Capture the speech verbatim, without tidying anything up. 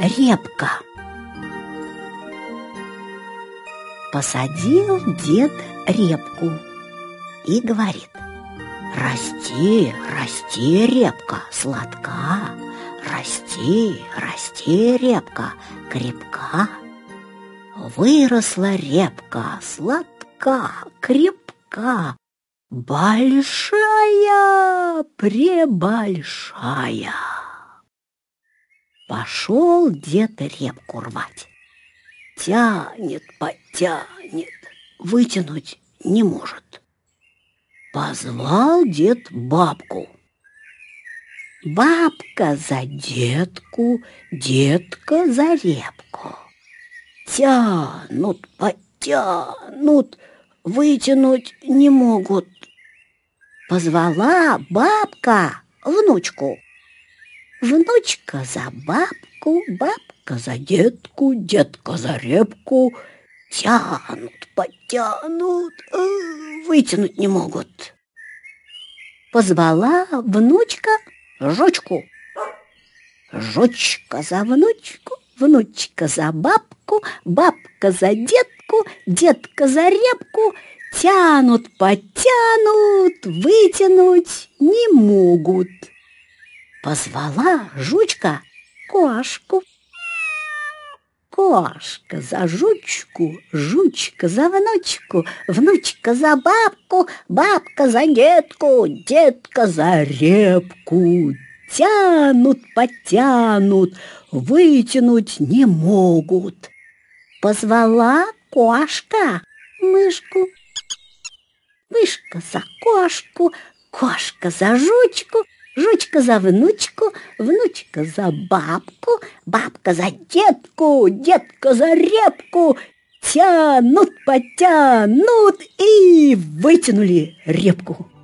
репка. Посадил дед репку и говорит: расти, расти, репка, сладка, расти, расти, репка, крепка. Выросла репка, сладка, крепка, большая, пребольшая. Пошел дед репку рвать. Тянет, потянет, вытянуть не может. Позвал дед бабку. Бабка за детку, детка за репку. Тянут, потянут, вытянуть не могут. Позвала бабка внучку. Внучка за бабку, бабка за детку, детка за репку. Тянут, потянут, вытянуть не могут. Позвала внучка жучку. Жучка за внучку, внучка за бабку, бабка за детку, детка за репку. Тянут, потянут, вытянуть не могут. Позвала жучка кошку. Кошка за жучку, жучка за внучку, внучка за бабку, бабка за детку, детка за репку. Тянут, потянут, вытянуть не могут. Позвала кошка мышку. Мышка за кошку, кошка за жучку, жучка за внучку, внучка за бабку, бабка за детку, детка за репку. Тянут, потянут и вытянули репку.